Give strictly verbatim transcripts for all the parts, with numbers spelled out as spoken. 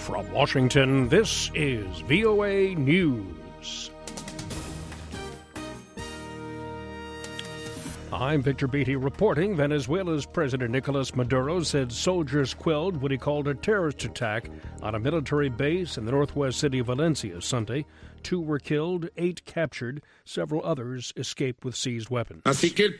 From Washington, this is V O A News. I'm Victor Beatty reporting. Venezuela's President Nicolas Maduro said soldiers quelled what he called a terrorist attack on a military base in the northwest city of Valencia Sunday. Two were killed, eight captured. Several others escaped with seized weapons. Mister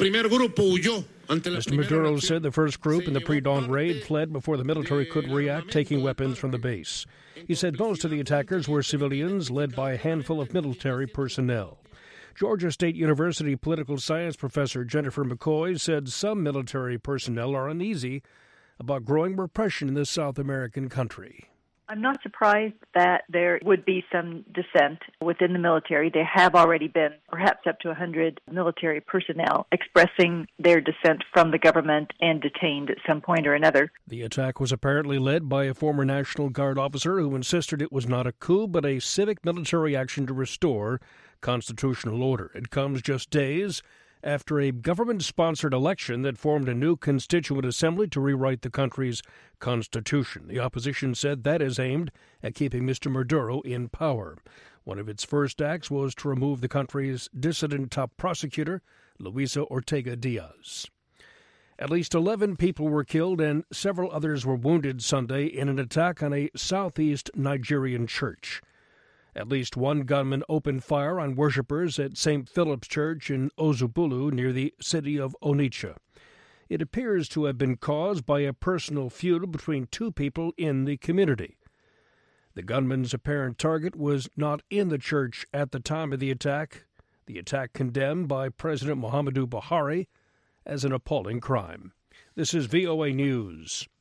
Maduro said the first group in the pre-dawn raid fled before the military could react, taking weapons from the base. He said most of the attackers were civilians, led by a handful of military personnel. Georgia State University political science professor Jennifer McCoy said some military personnel are uneasy about growing repression in this South American country. I'm not surprised that there would be some dissent within the military. There have already been perhaps up to one hundred military personnel expressing their dissent from the government and detained at some point or another. The attack was apparently led by a former National Guard officer who insisted it was not a coup but a civic military action to restore constitutional order. It comes just days after a government-sponsored election that formed a new constituent assembly to rewrite the country's constitution. The opposition said that is aimed at keeping Mister Maduro in power. One of its first acts was to remove the country's dissident top prosecutor, Luisa Ortega Diaz. At least eleven people were killed and several others were wounded Sunday in an attack on a southeast Nigerian church. At least one gunman opened fire on worshippers at Saint Philip's Church in Ozubulu near the city of Onitsha. It appears to have been caused by a personal feud between two people in the community. The gunman's apparent target was not in the church at the time of the attack, the attack condemned by President Muhammadu Buhari as an appalling crime. This is V O A News.